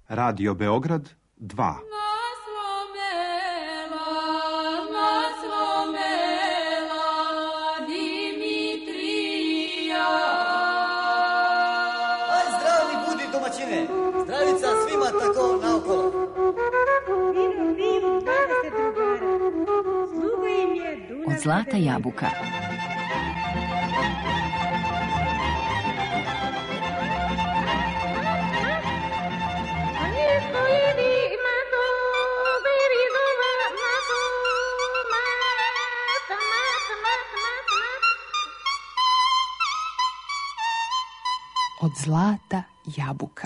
Radio Beograd 2. Zdravica svima tako naokolo. Od Zlata jabuka. Od Zlata jabuka.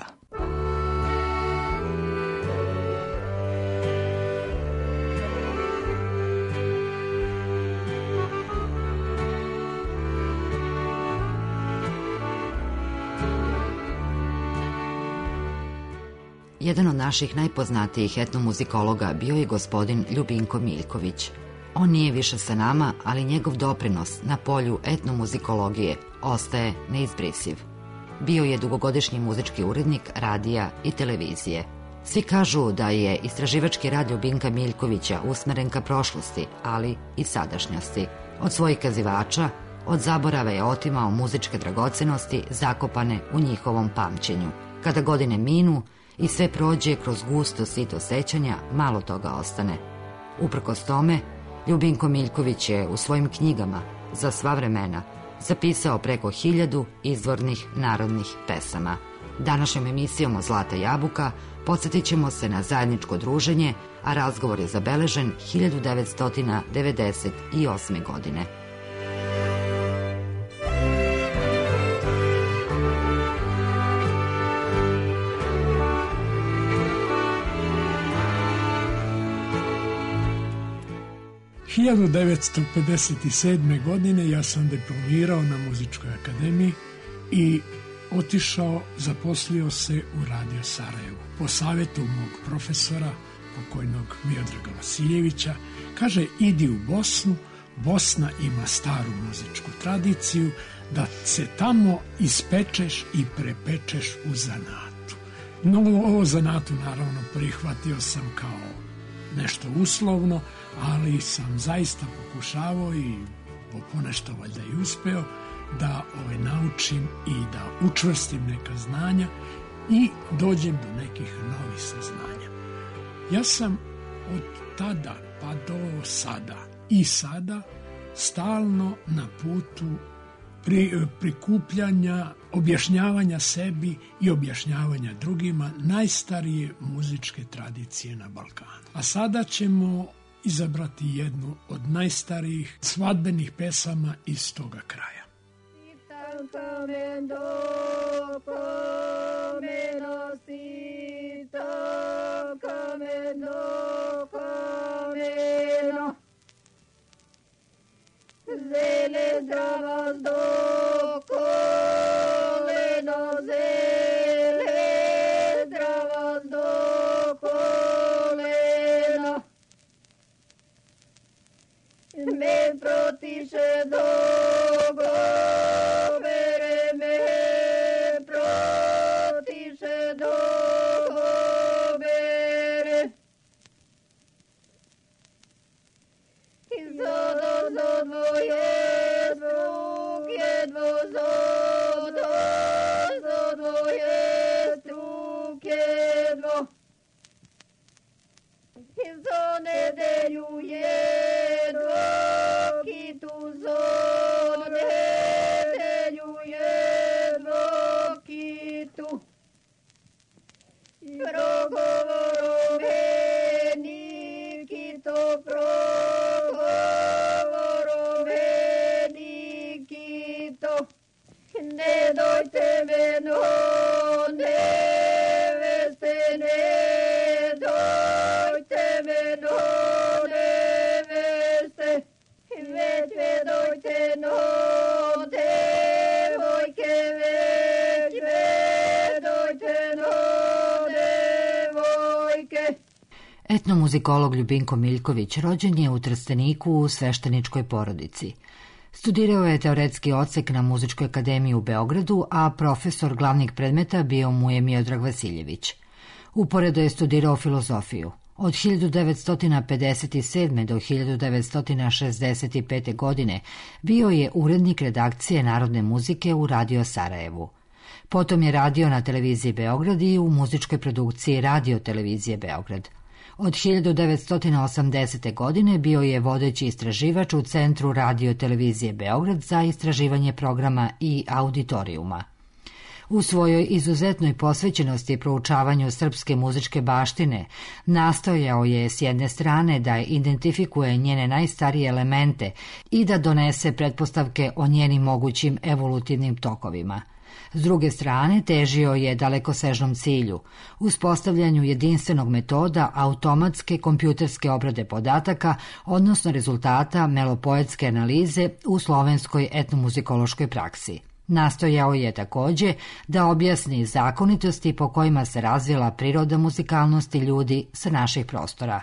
Jedan od naših najpoznatijih etnomuzikologa bio je gospodin Ljubinko Miljković. On nije više sa nama, ali njegov doprinos na polju etnomuzikologije ostaje neizbrisiv. Bio je dugogodišnji muzički urednik radija i televizije. Svi kažu da je istraživački rad Ljubinka Miljkovića usmeren ka prošlosti, ali i sadašnjosti. Od svojih kazivača, od zaborava je otimao muzičke dragocenosti zakopane u njihovom pamćenju. Kada godine minu i sve prođe kroz gusto sito sećanja, malo toga ostane. Uprkos tome, Ljubinko Miljković je u svojim knjigama za sva vremena zapisao preko 1000 izvornih narodnih pesama. Današnjom emisijom od Zlata jabuka podsjetit ćemo se na zajedničko druženje, a razgovor je zabeležen 1998. godine. – 1957. godine ja sam diplomirao na Muzičkoj akademiji i otišao, zaposlio se u Radio Sarajevu. Po savjetu mog profesora, pokojnog Miodraga Vasiljevića, kaže: idi u Bosnu, Bosna ima staru muzičku tradiciju, da se tamo ispečeš i prepečeš u zanatu. No, ovo zanatu naravno prihvatio sam kao nešto uslovno, ali sam zaista pokušavao i ponešto valjda i uspeo da naučim i da učvrstim neka znanja i dođem do nekih novih saznanja. Ja sam od tada pa do sada i sada stalno na putu prikupljanja, objašnjavanja sebi i objašnjavanja drugima najstarije muzičke tradicije na Balkanu. A sada ćemo izabrati jednu od najstarijih svadbenih pesama iz toga kraja. Zele zdrava zdoko, leno zele zdrava zdoko, leno. Me protiše dogo, bere me protiše dogo, bere. Zodo dvoje struk, jedvo zodo dvoje struk, jedvo. Zo nedelju jedvo, kitu zo nedelju jedvo, kitu. Progovoro meni, kito progovoro meni, kito. Ne dojte meno, ne veste, ne dojte meno, ne veste. Već vedojte no, devojke, već vedojte no, devojke. Etnomuzikolog Ljubinko Miljković rođen je u Trsteniku u svešteničkoj porodici. Studirao je teoretski odsek na Muzičkoj akademiji u Beogradu, a profesor glavnih predmeta bio mu je Miodrag Vasiljević. Uporedo je studirao filozofiju. Od 1957. do 1965. godine bio je urednik redakcije narodne muzike u Radio Sarajevu. Potom je radio na televiziji Beograd i u muzičkoj produkciji Radio televizije Beograd. Od 1980. godine bio je vodeći istraživač u Centru Radio televizije Beograd za istraživanje programa i auditorijuma. U svojoj izuzetnoj posvećenosti proučavanju srpske muzičke baštine nastojao je s jedne strane da identifikuje njene najstarije elemente i da donese pretpostavke o njenim mogućim evolutivnim tokovima. S druge strane, težio je dalekosežnom cilju, uspostavljanju jedinstvenog metoda automatske kompjuterske obrade podataka, odnosno rezultata melopoetske analize u slovenskoj etnomuzikološkoj praksi. Nastojao je takođe da objasni zakonitosti po kojima se razvila priroda muzikalnosti ljudi sa naših prostora.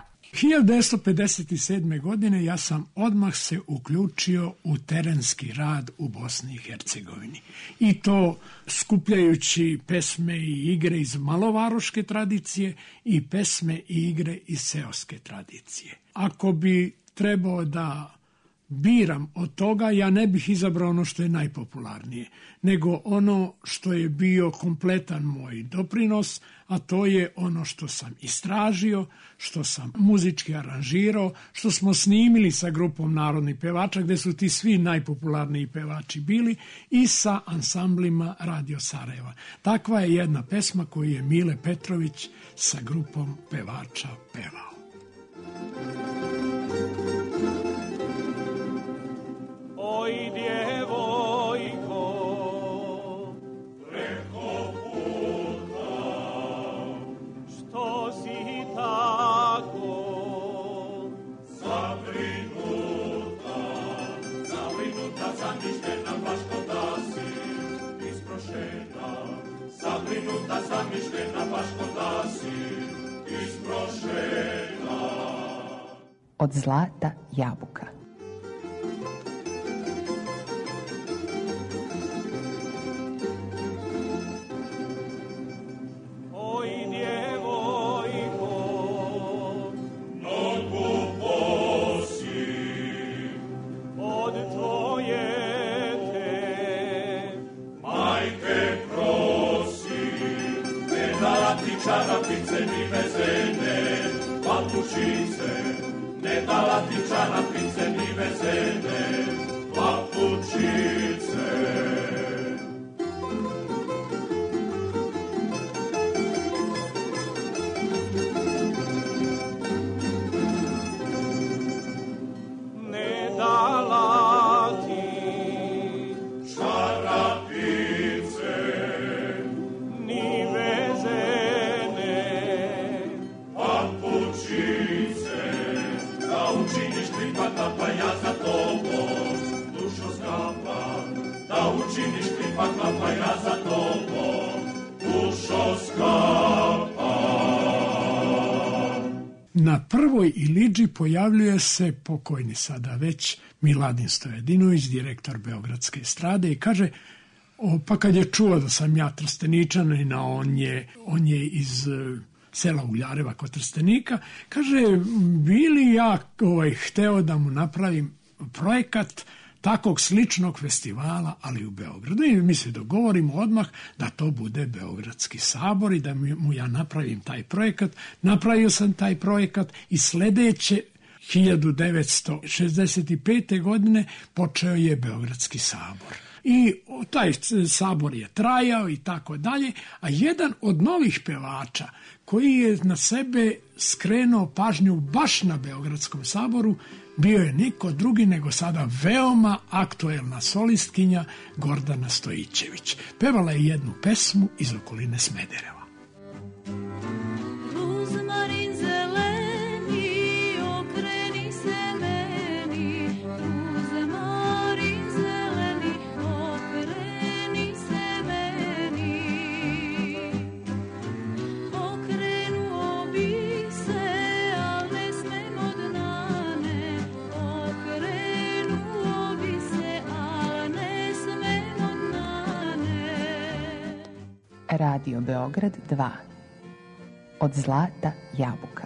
1957. godine ja sam odmah se uključio u terenski rad u Bosni i Hercegovini. I to skupljajući pesme i igre iz malovaroške tradicije i pesme i igre iz seoske tradicije. Ako bi trebao da biram od toga, ja ne bih izabrao ono što je najpopularnije, nego ono što je bio kompletan moj doprinos, a to je ono što sam istražio, što sam muzički aranžirao, što smo snimili sa grupom narodnih pevača, gde su ti svi najpopularniji pevači bili, i sa ansamblima Radio Sarajeva. Takva je jedna pesma koju je Mile Petrović sa grupom pevača pevao. Oj, djevojko, preko puta, što si tako zabrinuta, zamišljena, baš ko da si isprošena. Zabrinuta, zamišljena, baš ko da si isprošena. Od zlata jabuka. Čarapice ni vezene, papučice, ne dala ti čarapice ni vezene, papučice. Ne dala ti čarapice ni vezene, pa ja za tobom dušo skapam, da učiniš klipak, pa ja za tobom dušo skapam. Na prvoj ilidži pojavljuje se pokojni sada već Miladin Stojadinović, direktor Beogradske estrade, i kaže, pa kad je čuo da sam ja Trsteničanin, a on je iz sela Ugljareva kod Trstenika, kaže, bili ja hteo da mu napravim projekat takvog sličnog festivala, ali u Beogradu. I mi se dogovorimo odmah da to bude Beogradski sabor i da mu ja napravim taj projekat. Napravio sam taj projekat i sledeće 1965. godine počeo je Beogradski sabor. I taj sabor je trajao i tako dalje, a jedan od novih pevača koji je na sebe skrenuo pažnju baš na Beogradskom saboru bio je niko drugi nego sada veoma aktuelna solistkinja Gordana Stojićević. Pevala je jednu pesmu iz okoline Smedereva. Radio Beograd 2. od zlata jabuka.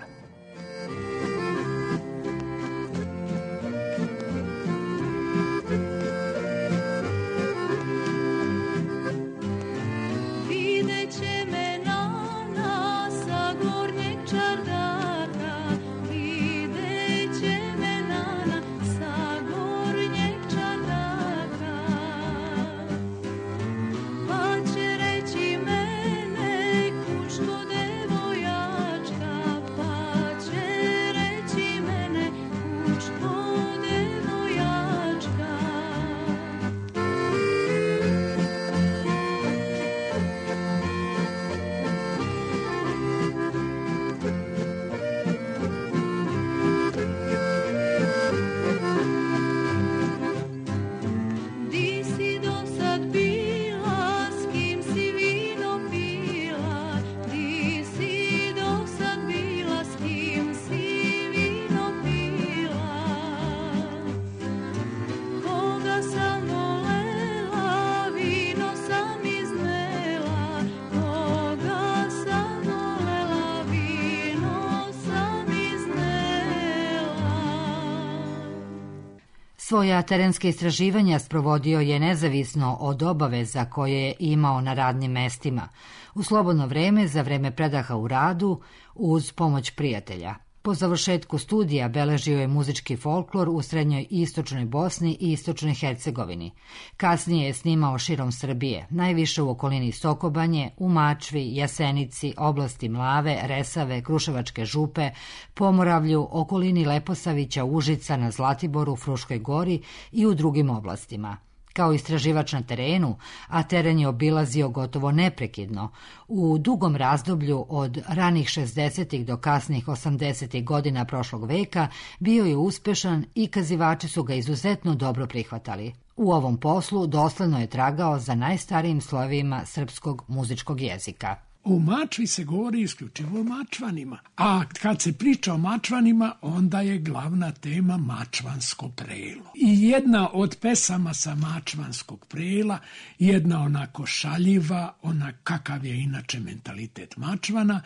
Svoja terenska istraživanja sprovodio je nezavisno od obaveza koje je imao na radnim mestima, u slobodno vreme, za vreme predaha u radu, uz pomoć prijatelja. Po završetku studija beležio je muzički folklor u srednjoj i istočnoj Bosni i istočnoj Hercegovini. Kasnije je snimao širom Srbije, najviše u okolini Sokobanje, u Mačvi, Jasenici, oblasti Mlave, Resave, Kruševačke župe, Pomoravlju, okolini Leposavića, Užica, na Zlatiboru, Fruškoj gori i u drugim oblastima. Kao istraživač na terenu, a teren je obilazio gotovo neprekidno, u dugom razdoblju od ranih 60. do kasnih 80. godina prošlog veka bio je uspešan i kazivači su ga izuzetno dobro prihvatali. U ovom poslu dosledno je tragao za najstarijim slojevima srpskog muzičkog jezika. U Mačvi se govori isključivo o Mačvanima, a kad se priča o Mačvanima, onda je glavna tema Mačvansko prelo. I jedna od pesama sa Mačvanskog prela, jedna onako šaljiva, ona kakav je inače mentalitet Mačvana,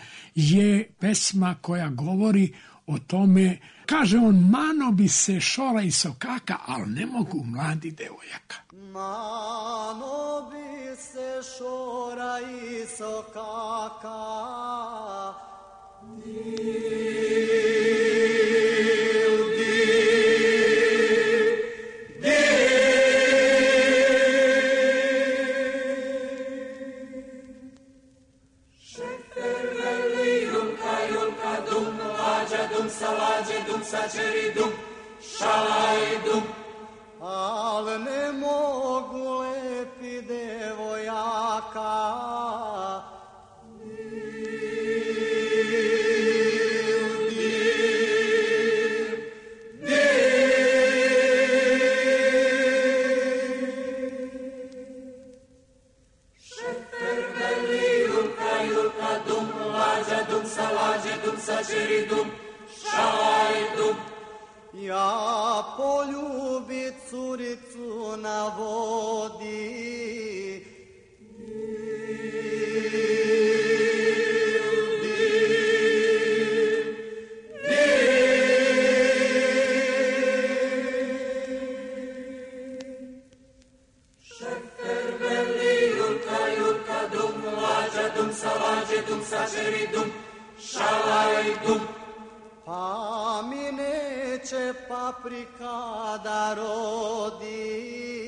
je pesma koja govori o tome, kaže on, mano bi se šora i sokaka, ali ne mogu mladi devojaka. Mano bi se šora i sokaka, al ne mogu lepi devojaka. Šefer veli julka, julka dum, lađa dum, sa lađe dum, sa čeri dum, šalaj dum. Ja poljubit curicu na vodi, šefer veli julka, julka dum, lađa dum, sa lađe dum, sa čeri dum, šalaj dum. Pa mi neće paprika da rodi,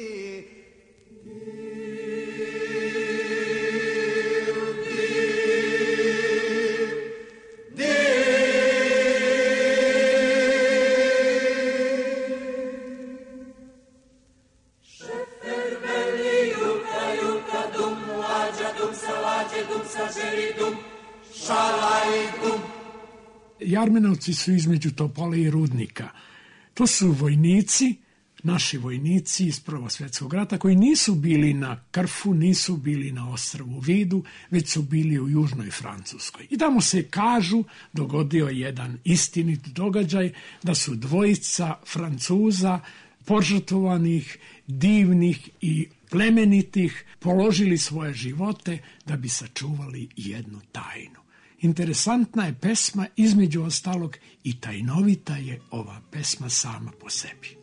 šefer veli julka, julka dum, lađa dum, sa lađe dum, sa čeri dum, šalaj dum. Jarmenovci su između Topole i Rudnika. To su vojnici, naši vojnici iz Prvog svjetskog rata, koji nisu bili na Krfu, nisu bili na ostrvu Vidu, već su bili u južnoj Francuskoj. I tamo se, kažu, dogodio jedan istinit događaj da su dvojica Francuza, požrtvovanih, divnih i plemenitih, položili svoje živote da bi sačuvali jednu tajnu. Interesantna je pesma, između ostalog, i tajnovita je ova pesma sama po sebi.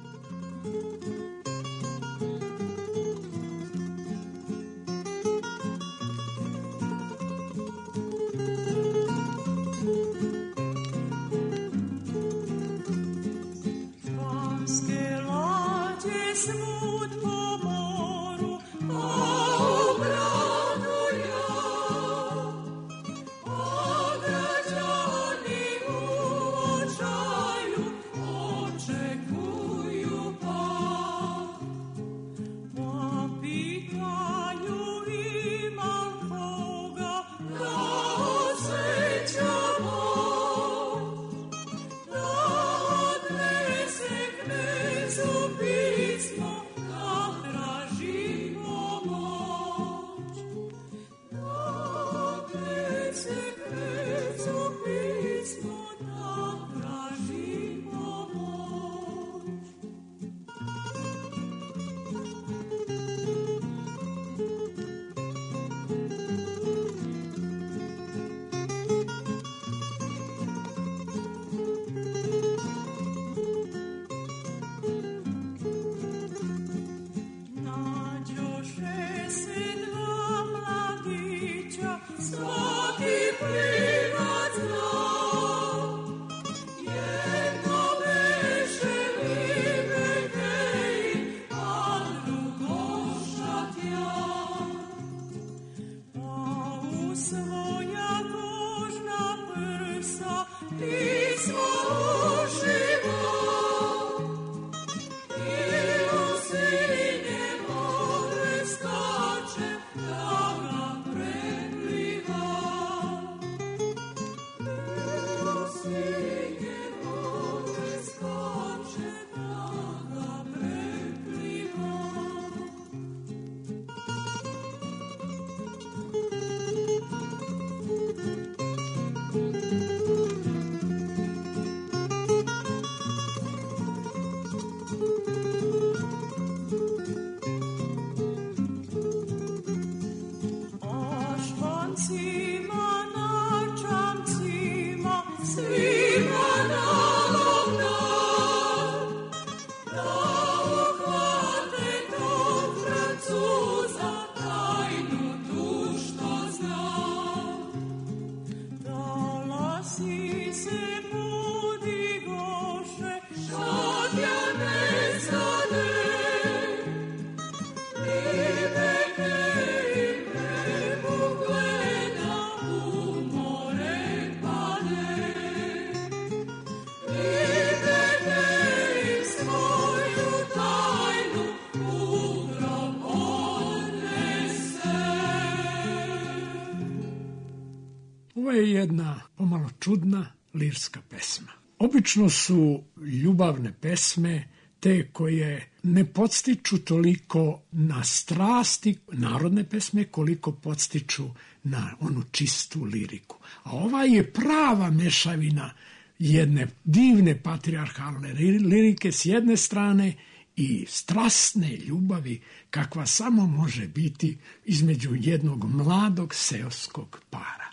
Ovo je jedna pomalo čudna lirska pesma. Obično su ljubavne pesme te koje ne podstiču toliko na strasti narodne pesme koliko podstiču na onu čistu liriku. A ova je prava mešavina jedne divne patrijarhalne lirike s jedne strane i strasne ljubavi kakva samo može biti između jednog mladog seoskog para.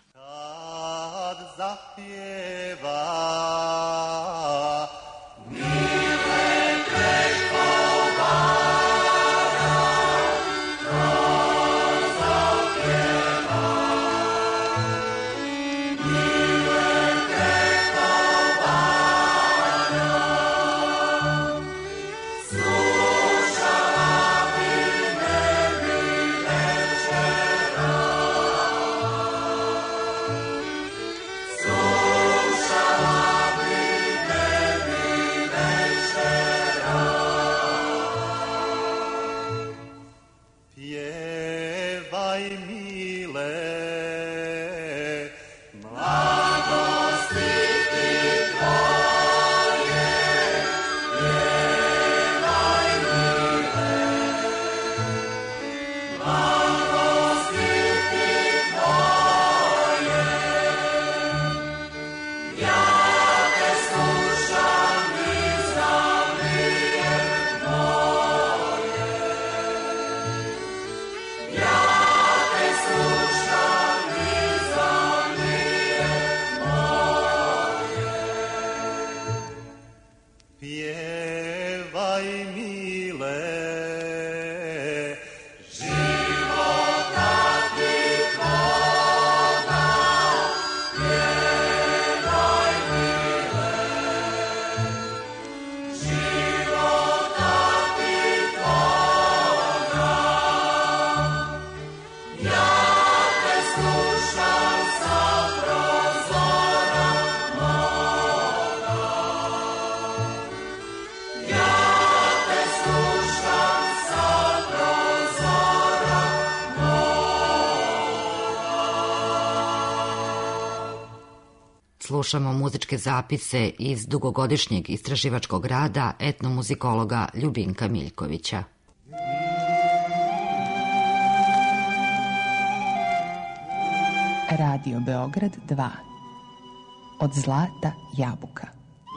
Kad zapjeva Slušala Slušamo muzičke zapise iz dugogodišnjeg istraživačkog rada etnomuzikologa Ljubinka Miljkovića. Radio Beograd 2. Od zlata jabuka.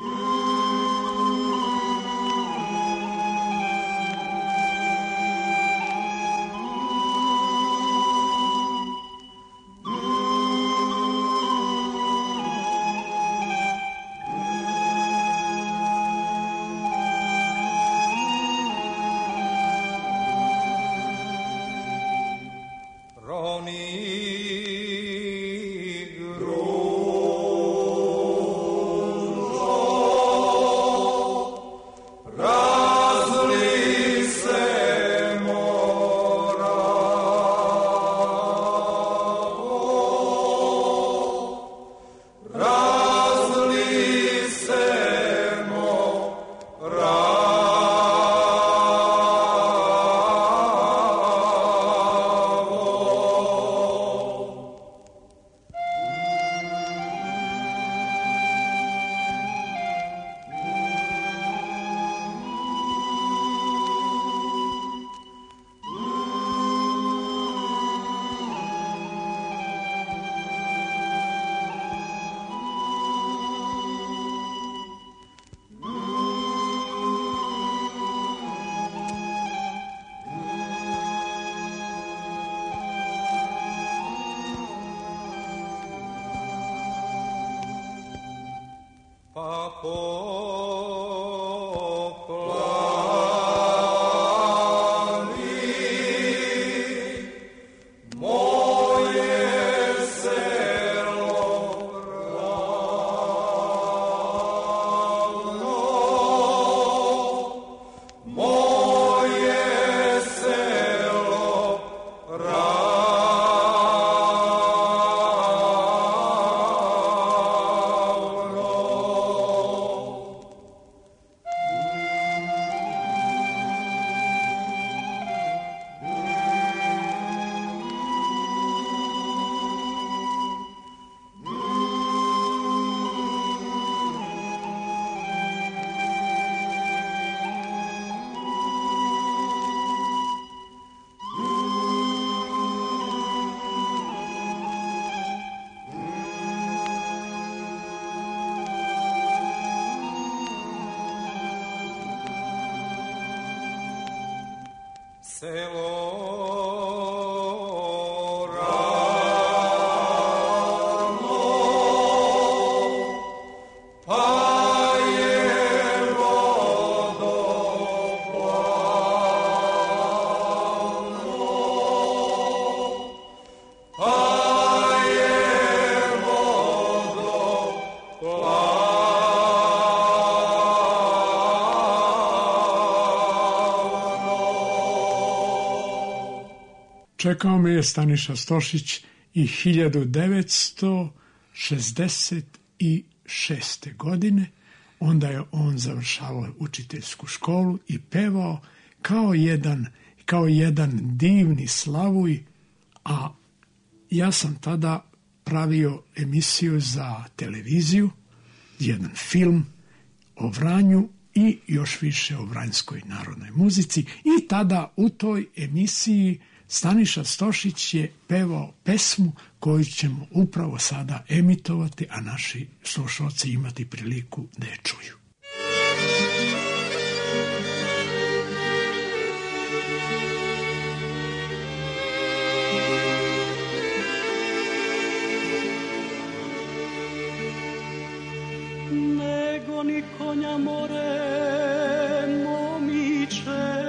Čekao me je Staniša Stošić i 1966. godine. Onda je on završavao učiteljsku školu i pevao kao jedan divni slavuj, a ja sam tada pravio emisiju za televiziju, jedan film o Vranju i još više o vranjskoj narodnoj muzici, i tada u toj emisiji Staniša Stošić je pevao pesmu koju ćemo upravo sada emitovati, a naši slušalci imati priliku da je čuju. Nego ni konja more momiče,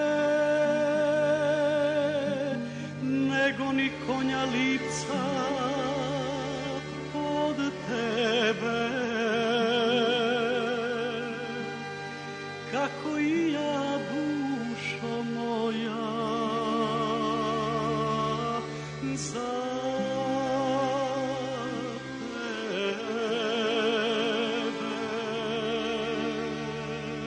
nego ni konja lipca od tebe, kako i ja, dušo moja, za tebe.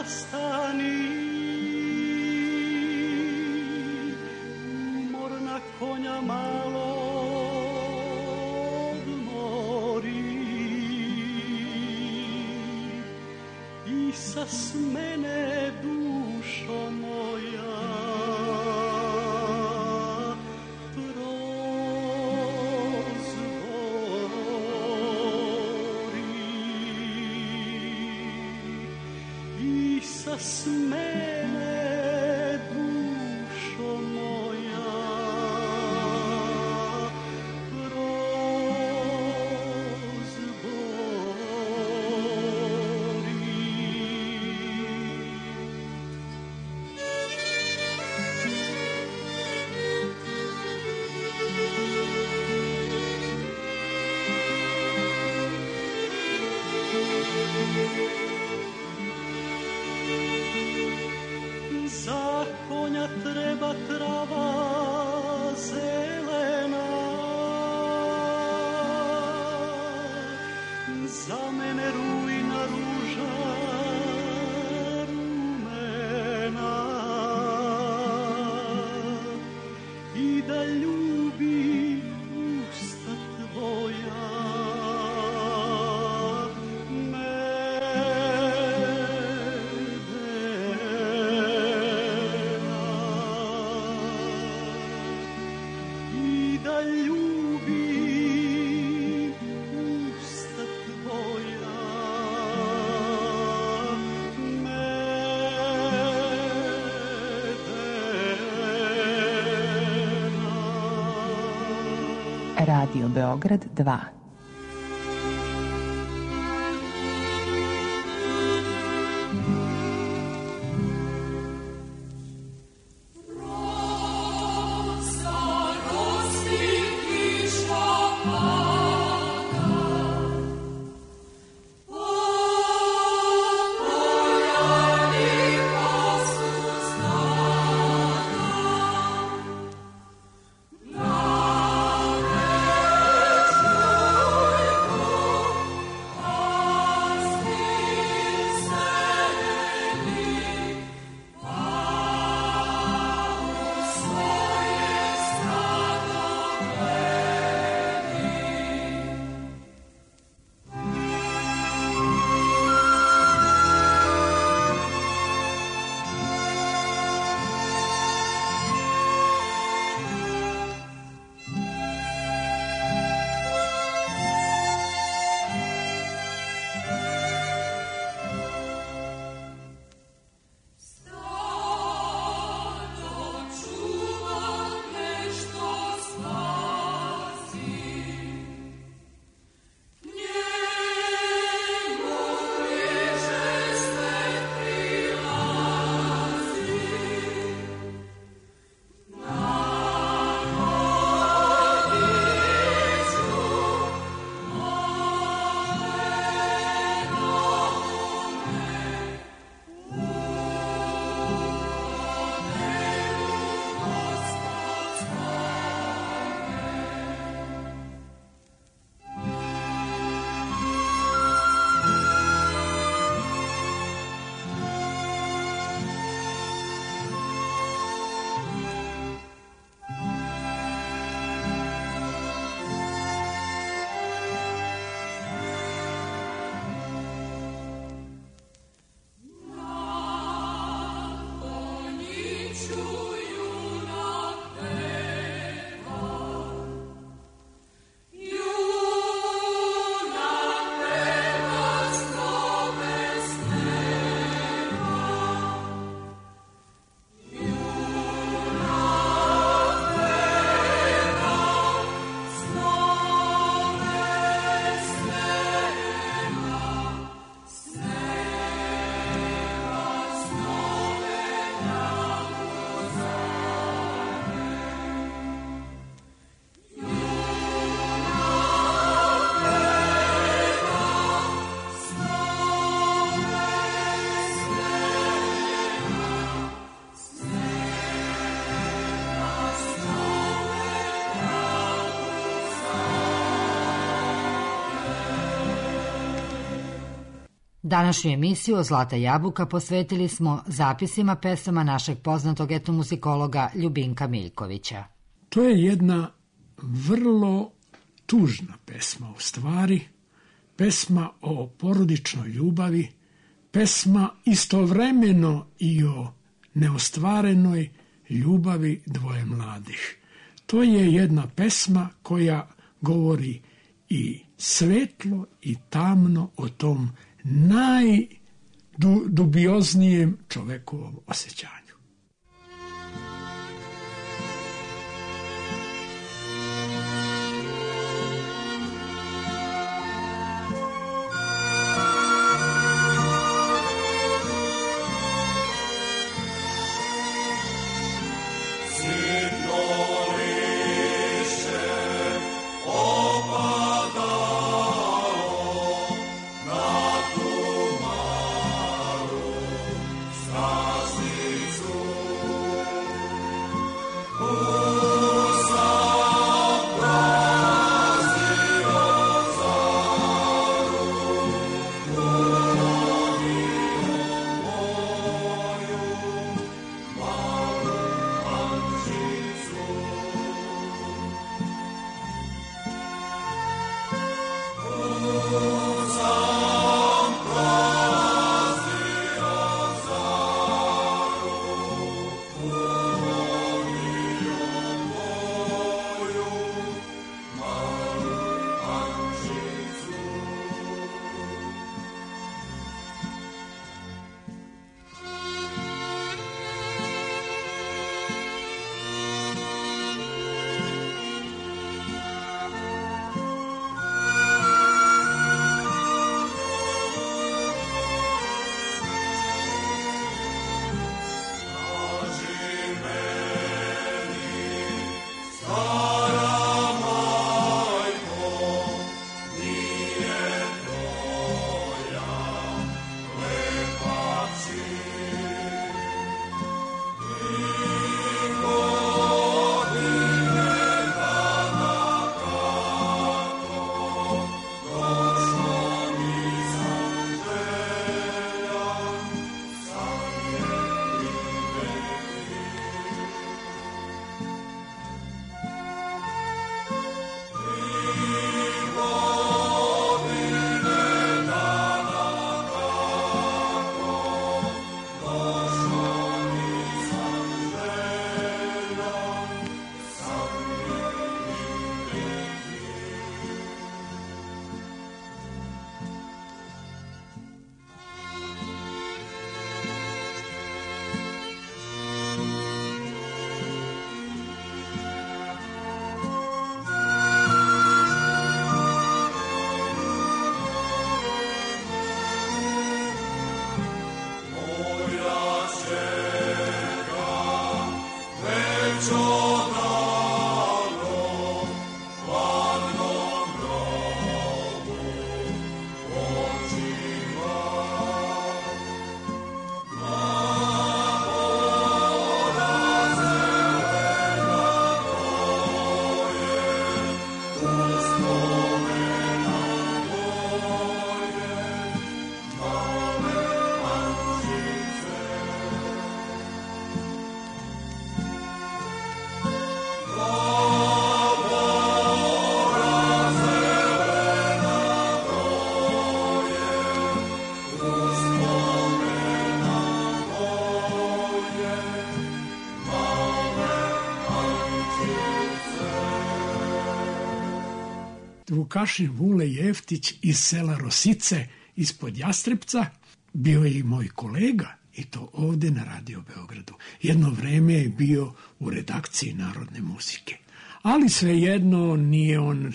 stani, umorna konja malo odmori i sa smene dušo moja s mene dušo moja za konja treba trava zelena, za mene rujna ruža rumena i da ljubi usta tvoja Radio Beograd 2. Naređu Današnju emisiju Zlata jabuka posvetili smo zapisima pesama našeg poznatog etnomuzikologa Ljubinka Miljkovića. To je jedna vrlo tužna pesma u stvari, pesma o porodičnoj ljubavi, pesma istovremeno i o neostvarenoj ljubavi dvoje mladih. To je jedna pesma koja govori i svetlo i tamno o tom najdubioznijem čovekovom osjećanju. Vukašin Vule Jeftić iz sela Rosice ispod Jastrebca bio je i moj kolega, i to ovde na Radio Beogradu. Jedno vreme je bio u redakciji Narodne muzike. Ali svejedno nije on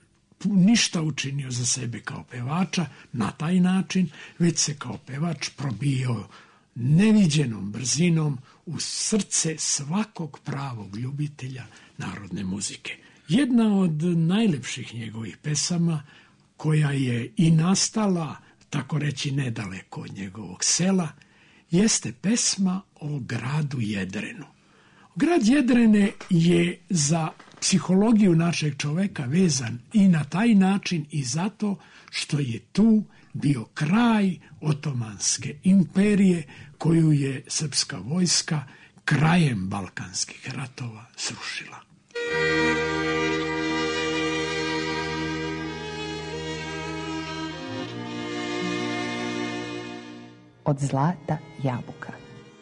ništa učinio za sebe kao pevača na taj način, već se kao pevač probio neviđenom brzinom u srce svakog pravog ljubitelja narodne muzike. Jedna od najlepših njegovih pesama, koja je i nastala, tako reći, nedaleko od njegovog sela, jeste pesma o gradu Jedrenu. Grad Jedrene je za psihologiju našeg čoveka vezan i na taj način i zato što je tu bio kraj Otomanske imperije koju je srpska vojska krajem Balkanskih ratova srušila. Od zlata jabuka.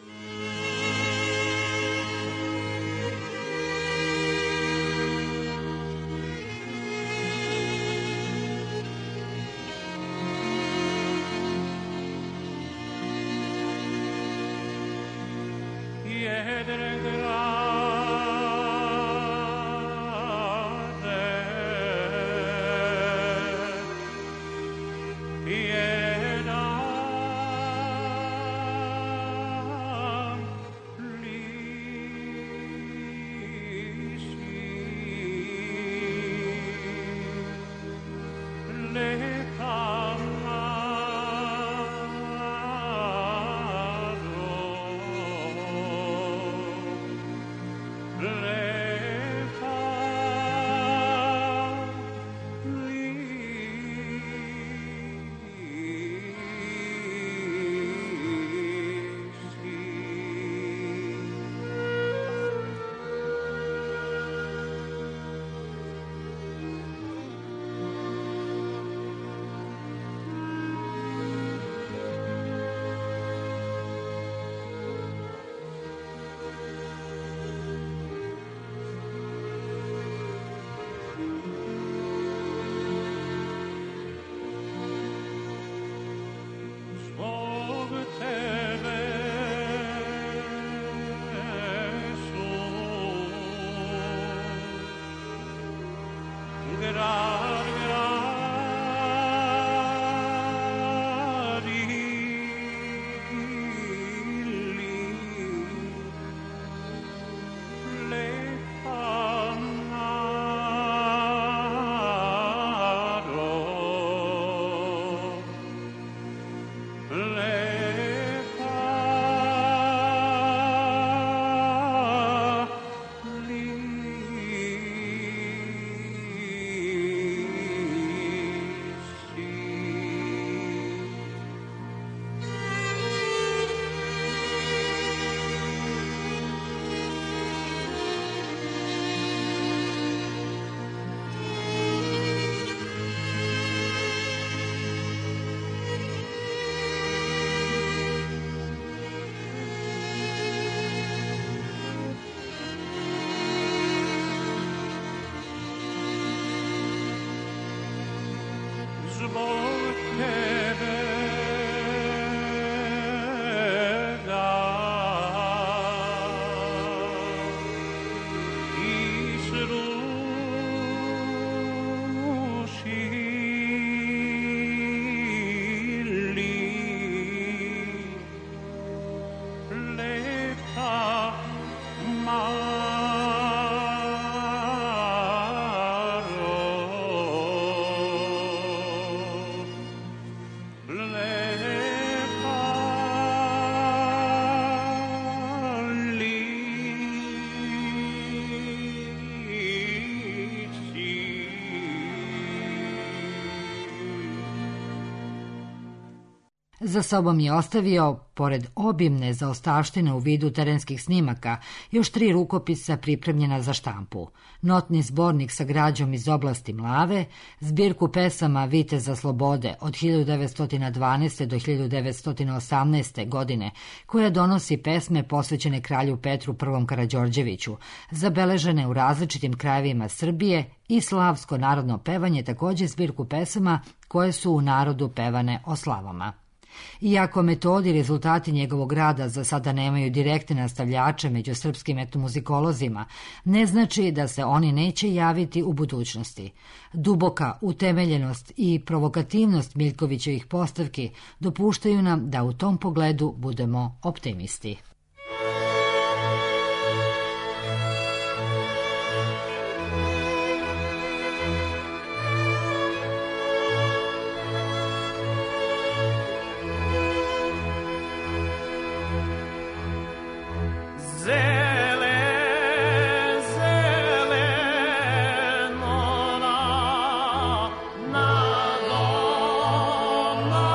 Za sobom je ostavio, pored obimne zaostavštine u vidu terenskih snimaka, još 3 rukopisa pripremljena za štampu. Notni zbornik sa građom iz oblasti Mlave, zbirku pesama Viteza slobode od 1912. do 1918. godine, koja donosi pesme posvećene kralju Petru I. Karađorđeviću, zabeležene u različitim krajevima Srbije, i slavsko narodno pevanje, također zbirku pesama koje su u narodu pevane o slavama. Iako metodi i rezultati njegovog rada za sada nemaju direktne nastavljače među srpskim etnomuzikolozima, ne znači da se oni neće javiti u budućnosti. Duboka utemeljenost i provokativnost Miljkovićevih postavki dopuštaju nam da u tom pogledu budemo optimisti. Na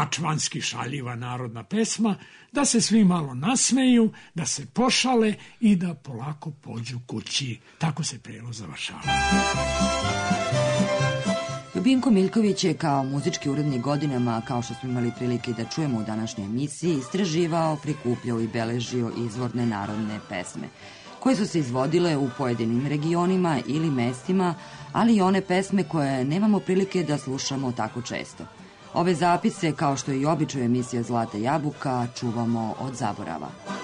mačvanski šaljiva narodna pesma, da se svi malo nasmeju, da se pošale i da polako pođu kući. Tako se prevod završava. Ljubinko Miljković je kao muzički urednik godinama, kao što smo imali prilike da čujemo u današnjoj emisiji, istraživao, prikupljao i beležio izvorne narodne pesme, koje su se izvodile u pojedinim regionima ili mestima, ali i one pesme koje nemamo prilike da slušamo tako često. Ove zapise, kao što je i običaj emisija Zlata jabuka, čuvamo od zaborava.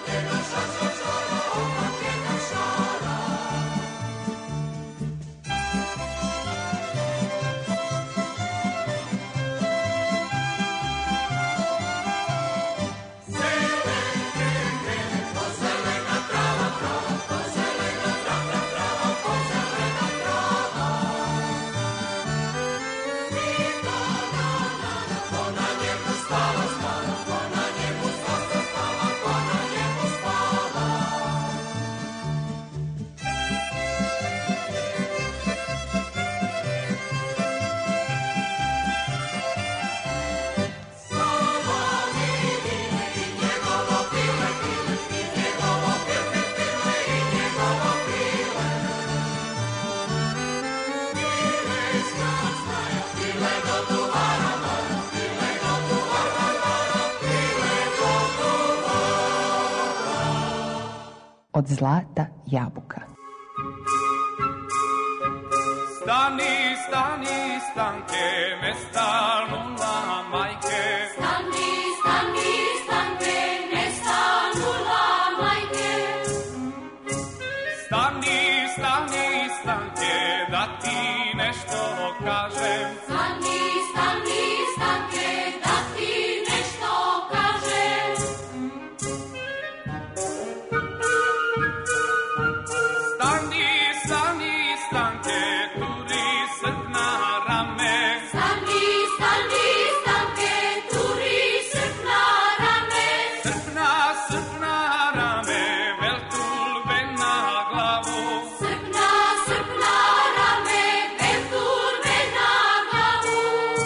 Od Zlata jabuka. Stani, stani, stanke, me stanula majke. Stani, stani, stanke, ne stanula majke. Stani, stani, stanke, da ti nešto kažem. Stani, stani, stanke, da ti nešto kažem. Stani, stani, stanke, turi srpna rame. Stani, stani, stanke, turi srpna rame. Srpna, srpna rame, vel turbe na glavu. Srpna, srpna rame, vel turbe na glavu.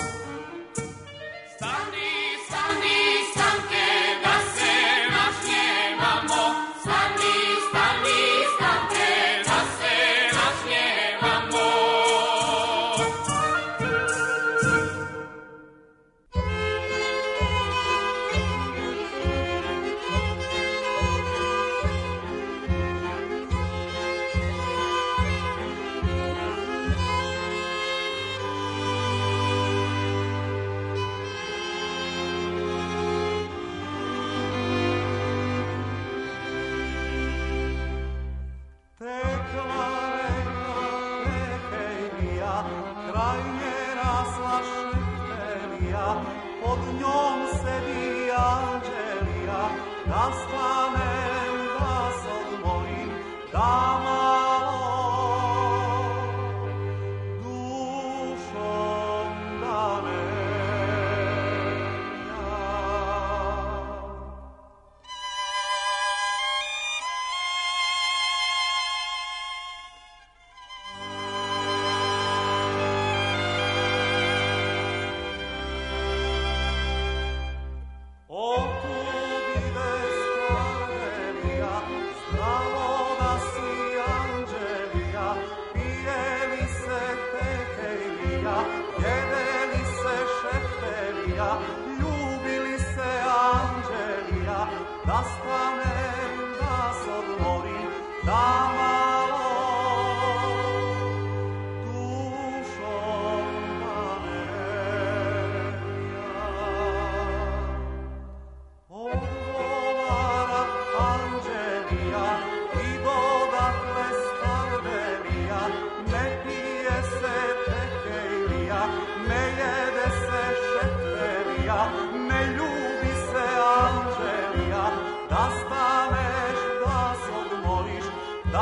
Stani, Stani, stanke, da se nasmijevamo. Stani, stani, stanke, da se nasmijevamo. Tekla reka Tekejlija, kraj nje rasla Šeftelija, pod njom sedi Anđelija, da stanem, da se odmorim, da malo dušom da ne ja. O tu ide Skarelija, zdravo da si Anđelija, pije li se Tekejlija, jede li se Šeftelija, ljubi li se Anđelija, da stanem, da se odmorim, da malo dušom da ne ja. Odgovara Anđelija i dodatle Skarelija, ne pije se Tekejlija, ne jede se Šeftelija, ne ljubi se Anđelija, da staneš, da se odmoriš, da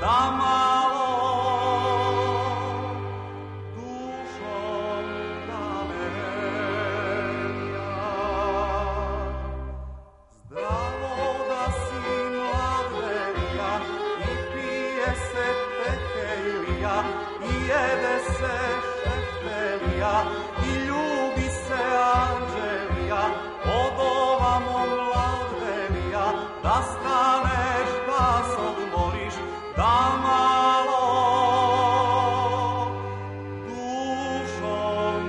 da malo dušom kamenja. Zdravoga si mladenja i pije se tekelija i jede se šeftelija i ljubi se anđelija od ovamo mladenija da staneš da se odmoriš da malo dušom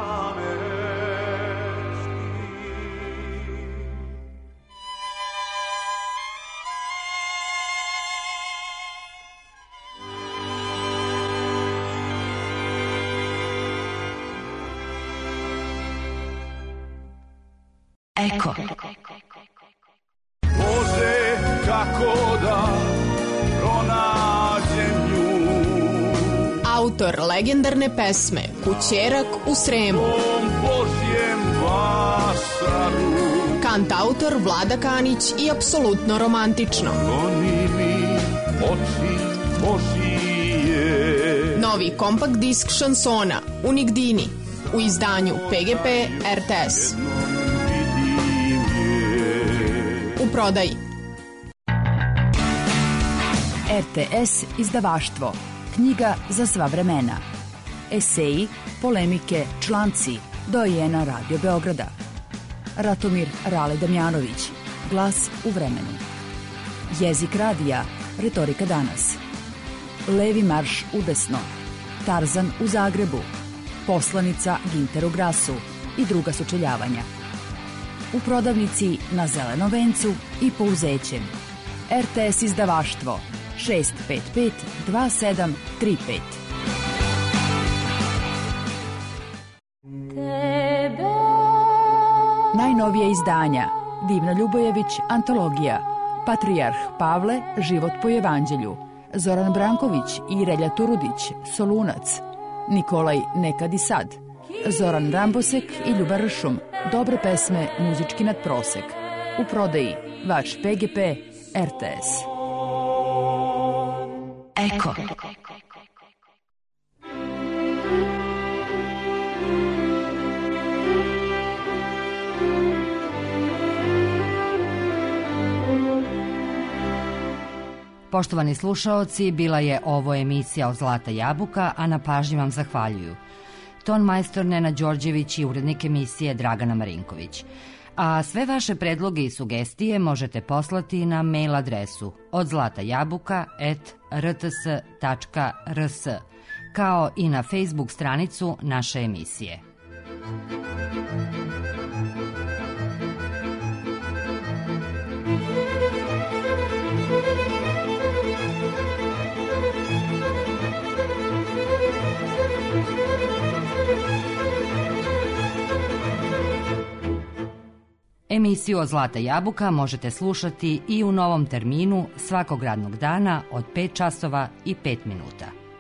paneš ti. Eko. Bože, kako da pronađem nju. Autor legendarne pesme Kućerak u Sremu. Tom Božjem vasaru. Kantautor Vlada Kanić i apsolutno romantično. Oni mi oči Božije. Novi kompakt disk šansona Unigdini u izdanju PGP RTS. U prodaji. RTS izdavaštvo. Knjiga za sva vremena. Eseji, polemike, članci. Dojena Radio Beograda. Ratomir Rale Damjanović. Glas u vremenu. Jezik radija. Retorika danas. Levi marš udesno. Tarzan u Zagrebu. Poslanica Ginter u Grasu i druga sučeljavanja. U prodavnici na Zelenom vencu i Pouzećem. RTS izdavaštvo 655 2735. Najnovije izdanja. Divna Ljubojević, antologija. Patrijarh Pavle, život po evanđelju. Zoran Branković i Relja Turudić, Solunac. Nikolaj Nekad i sad. Zoran Rambosek i Ljuba Ršum, dobre pesme, muzički nadprosek. U prodaji vaš PGP RTS. Eko. Poštovani slušaoci, bila je ovo emisija od Zlata jabuka, a na pažnji vam zahvaljuju ton majstor Nena Đorđević i urednik emisije Dragana Marinković. A sve vaše predloge i sugestije možete poslati na mail adresu odzlatajabuka@rts.rs, kao i na Facebook stranicu naše emisije. Emisiju od Zlata jabuka možete slušati i u novom terminu svakog radnog dana od 5 časova i 5 minuta.